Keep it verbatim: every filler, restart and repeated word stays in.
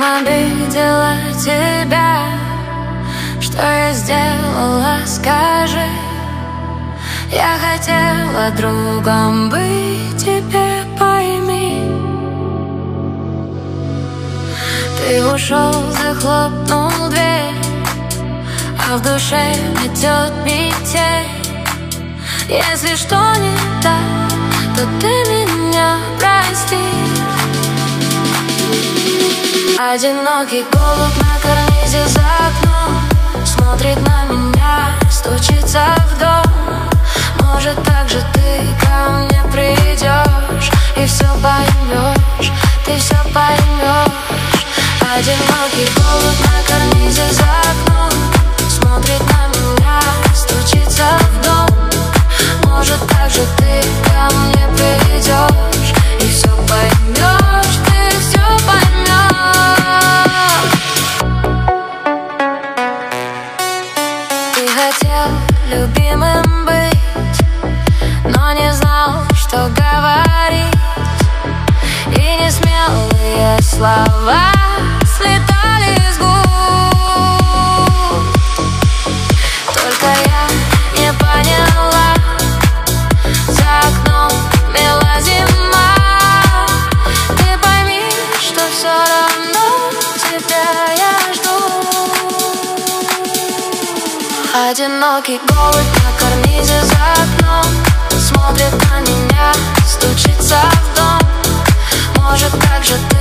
Чем обидела тебя? Что я сделала, скажи. Я хотела другом быть, теперь пойми. Ты ушел, захлопнул дверь, а в душе метет метель. Если что не так, то ты меня прости. Одинокий голубь на карнизе за окном смотрит на меня, стучится в дом. Может, так же ты ко мне придешь и все поймешь, ты все поймешь. Одинокий голубь на карнизе за окном смотрит на меня, стучится в дом. Может, так же ты ко мне придешь и все поймешь, ты все поймешь. Ты хотел любимым быть, но не знал, что говорить, и несмелые слова слетали с губ. Только я не поняла, за окном мела зима. Ты пойми, что все равно тебя я жду. Одинокий голубь на карнизе за окном смотрит на меня, стучится в дом. Может, так же